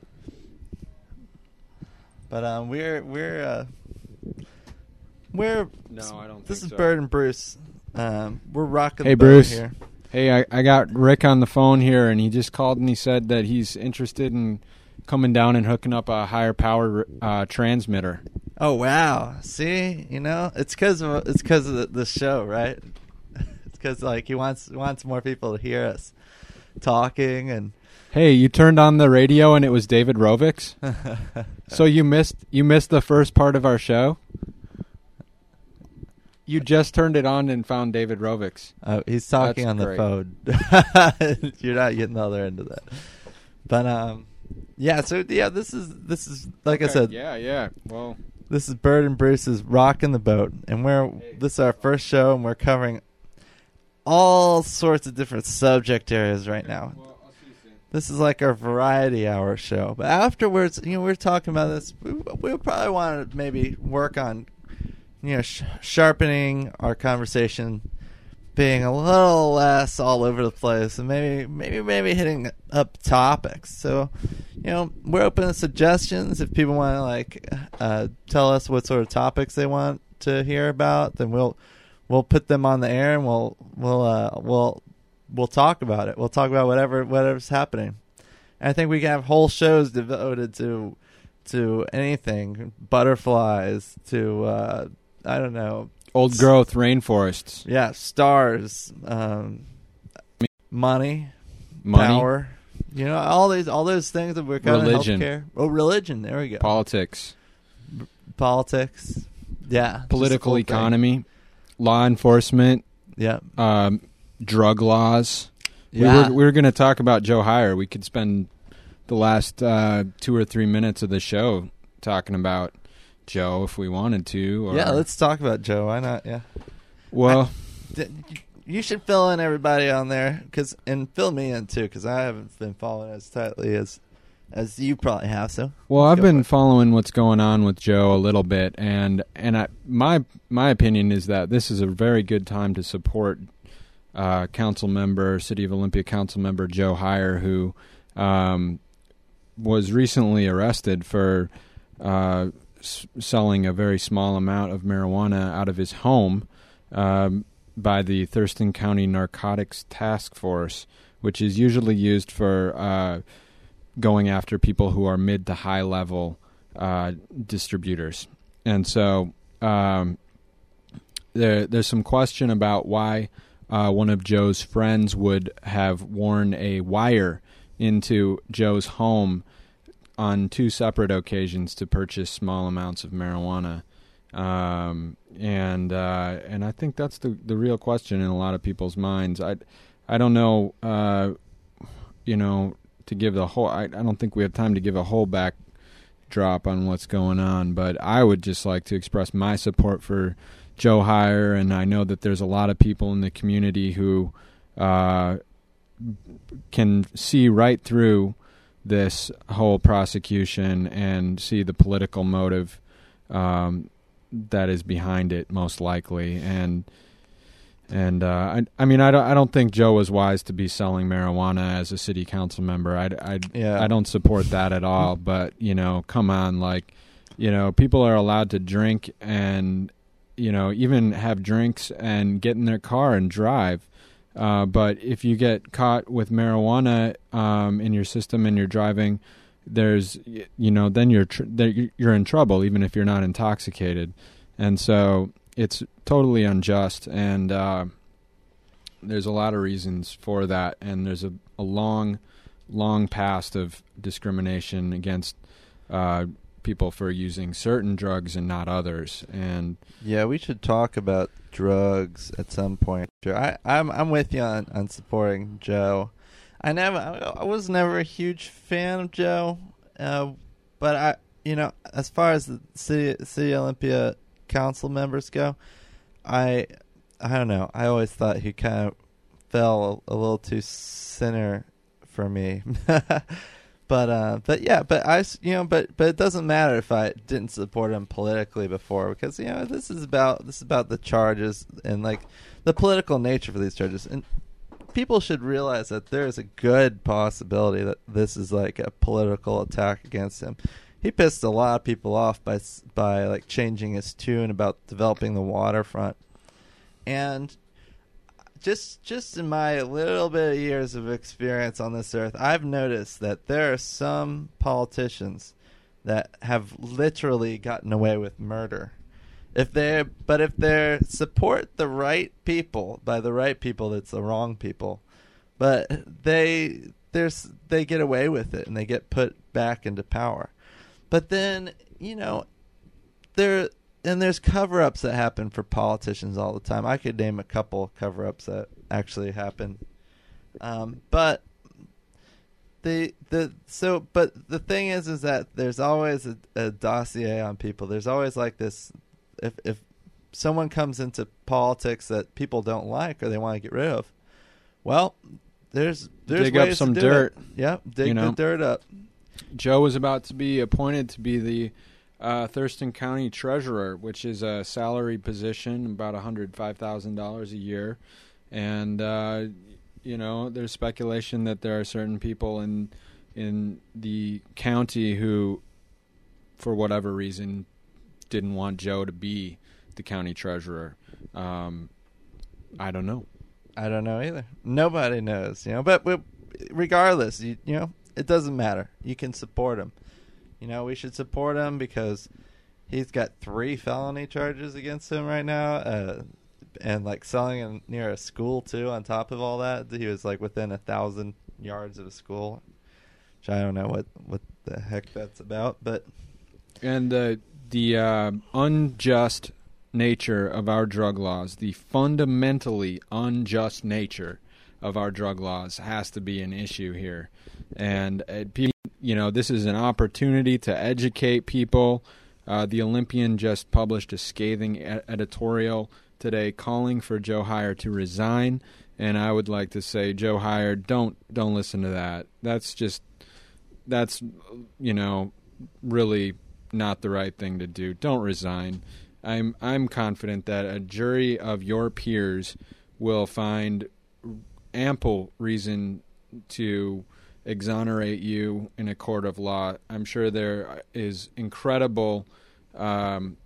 B: but um, we're we're uh, we're
A: No, I don't
B: This
A: think
B: is
A: so.
B: Bird and Bruce. Um, we're rocking.
A: Hey,
B: the boat
A: Bruce.
B: Here.
A: Hey, I, I got Rick on the phone here, and he just called and he said that he's interested in coming down and hooking up a higher power uh, transmitter.
B: Oh wow! See, you know, it's because of it's because of the, the show, right? It's because like he wants wants more people to hear us talking, and
A: Hey, you turned on the radio and it was David Rovix? So you missed you missed the first part of our show? You just turned it on and found David Rovix.
B: uh, he's talking
A: That's
B: on the
A: great.
B: phone. You're not getting the other end of that, but um, yeah. So yeah, this is this is like I
A: Okay,
B: said,
A: Yeah, yeah. Well,
B: this is Bird and Bruce's rocking the boat, and we're this is our first show, and we're covering all sorts of different subject areas right now.
A: well I'll see you soon.
B: This is like our variety hour show. But afterwards, you know, we we're talking about this. We we'll probably want to maybe work on, you know, sh- sharpening our conversation, being a little less all over the place, and maybe, maybe, maybe hitting up topics. So, you know, we're open to suggestions. If people want to like uh, tell us what sort of topics they want to hear about, then we'll we'll put them on the air, and we'll we'll uh, we'll we'll talk about it. We'll talk about whatever whatever's happening. And I think we can have whole shows devoted to to anything, butterflies to uh, I don't know,
A: Old growth rainforests.
B: yeah, stars, um, money,
A: Money,
B: power. You know, all these all those things that we're kind
A: Religion.
B: of healthcare. Oh, religion. There we go.
A: politics,
B: Politics. Yeah. just the
A: political
B: whole thing.
A: economy, law enforcement,
B: Yeah.
A: um, drug laws.
B: Yeah.
A: We were we were going to talk about Joe Heyer. We could spend the last uh, two or three minutes of the show talking about Joe if we wanted to. Or,
B: yeah. Let's talk about Joe. Why not? Yeah.
A: Well,
B: D- You should fill in everybody on there, cause, and fill me in too, because I haven't been following as tightly as as you probably have. So,
A: well,
B: let's
A: I've
B: go
A: been
B: for it.
A: following what's going on with Joe a little bit, and and I, my my opinion is that this is a very good time to support uh, council member, City of Olympia council member Joe Heyer, who um, was recently arrested for uh, s- selling a very small amount of marijuana out of his home um, by the Thurston County Narcotics Task Force, which is usually used for uh, going after people who are mid to high level uh, distributors. And so um, there, there's some question about why uh, one of Joe's friends would have worn a wire into Joe's home on two separate occasions to purchase small amounts of marijuana. Um, and uh, and I think that's the the real question in a lot of people's minds. I I don't know, uh, you know, to give the whole. I, I don't think we have time to give a whole backdrop on what's going on. But I would just like to express my support for Joe Heyer, and I know that there's a lot of people in the community who uh, can see right through this whole prosecution and see the political motive um, that is behind it, most likely. And and uh, I, I mean, I don't, I don't think Joe was wise to be selling marijuana as a city council member. I, I,
B: Yeah.
A: I don't support that at all. But you know, come on, like, you know, people are allowed to drink and, you know, even have drinks and get in their car and drive. Uh, but if you get caught with marijuana um, in your system and you're driving there's, you know, then you're tr- you're in trouble even if you're not intoxicated. And so it's totally unjust, and uh, there's a lot of reasons for that, and there's a, a long, long past of discrimination against uh, people for using certain drugs and not others. And
B: yeah, we should talk about drugs at some point. I, I'm I'm with you on, on supporting Joe. I never I was never a huge fan of Joe, uh, but I you know as far as the city City Olympia council members go, I I don't know. I always thought he kind of fell a, a little too center for me. But uh, but yeah, but I you know, but but it doesn't matter if I didn't support him politically before, because you know this is about this is about the charges and like the political nature for these charges, and people should realize that there is a good possibility that this is like a political attack against him. He pissed a lot of people off by by like changing his tune about developing the waterfront, and Just just in my little bit of years of experience on this earth, I've noticed that there are some politicians that have literally gotten away with murder. If they but if they support the right people, by the right people, it's the wrong people. But they there's they get away with it and they get put back into power. But then, you know, there And there's cover-ups that happen for politicians all the time. I could name a couple cover-ups that actually happen. Um, but the the so but the thing is is that there's always a, a dossier on people. There's always like this. If if someone comes into politics that people don't like or they want to get rid of, well, there's there's
A: dig
B: ways
A: up some
B: to do
A: dirt.
B: It. Yep, dig
A: you know?
B: the dirt up.
A: Joe was about to be appointed to be the Uh, Thurston County Treasurer, which is a salary position, about one hundred five thousand dollars a year. And, uh, you know, there's speculation that there are certain people in in the county who, for whatever reason, didn't want Joe to be the county treasurer. Um, I don't know.
B: I don't know either. Nobody knows, you know. But, but regardless, you, you know, it doesn't matter. You can support him. You know, we should support him because he's got three felony charges against him right now, uh, and like selling in, near a school too. On top of all that, he was like within a thousand yards of a school, which I don't know what what the heck that's about. But
A: and the the uh, unjust nature of our drug laws, the fundamentally unjust nature of our drug laws, has to be an issue here, and uh, people. You know, this is an opportunity to educate people. Uh, the Olympian just published a scathing ed- editorial today calling for Joe Heyer to resign, and I would like to say, Joe Heyer, don't don't listen to that. That's just that's you know really not the right thing to do. Don't resign. I'm I'm confident that a jury of your peers will find ample reason to exonerate you in a court of law. I'm sure there is incredible um,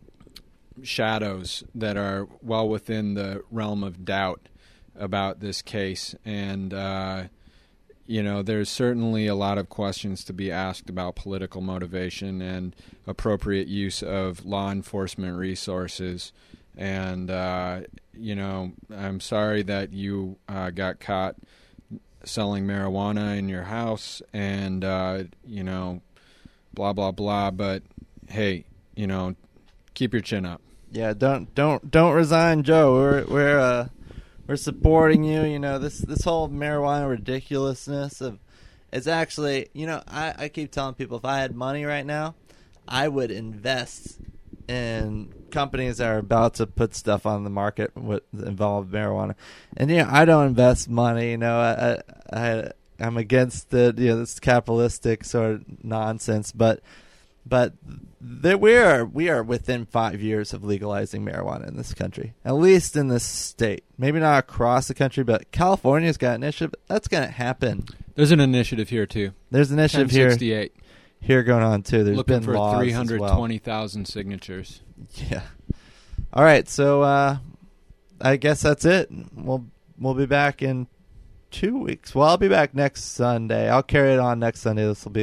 A: shadows that are well within the realm of doubt about this case. And, uh, you know, there's certainly a lot of questions to be asked about political motivation and appropriate use of law enforcement resources. And, uh, you know, I'm sorry that you uh, got caught selling marijuana in your house and, uh, you know, blah, blah, blah. But, hey, you know, keep your chin up.
B: yeah, don't don't don't resign, Joe. We're we're uh, we're supporting you. You know, this this whole marijuana ridiculousness of it's actually, you know, I, I keep telling people if I had money right now, I would invest in companies that are about to put stuff on the market with involved marijuana. And, you know, I don't invest money, you know, I, I, I'm against the, you know, this capitalistic sort of nonsense, but, but there, we are, we are within five years of legalizing marijuana in this country, at least in this state, maybe not across the country, but California's got an initiative. That's going to happen.
A: There's an initiative here too.
B: There's an initiative here. Here going on too. There's
A: looking
B: been
A: for
B: laws
A: three hundred twenty thousand
B: well.
A: signatures.
B: Yeah. All right, so uh, I guess that's it. We'll we'll be back in two weeks. Well, I'll be back next Sunday. I'll carry it on next Sunday. This will be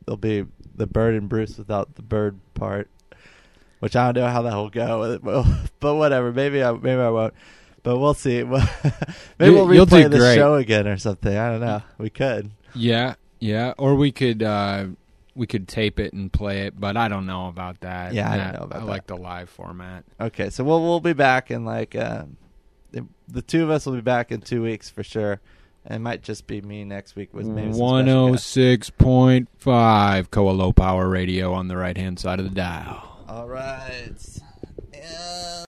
B: there'll be the Bird and Bruce without the bird part, which I don't know how that will go. But, but whatever. Maybe I maybe I won't. But we'll see. Maybe we'll
A: You'll
B: replay
A: do
B: the
A: great.
B: show again or something. I don't know. We could.
A: Yeah, yeah. Or we could uh, we could tape it and play it, but I don't know about that.
B: Yeah, I don't
A: Nah,
B: know about
A: I
B: that.
A: like the live format.
B: Okay, so we'll we'll be back in like uh, the, the two of us will be back in two weeks for sure. And it might just be me next week with maybe some
A: one
B: special
A: oh
B: guests.
A: six point five Koa Low Power Radio on the right hand side of the dial.
B: All right. Yeah.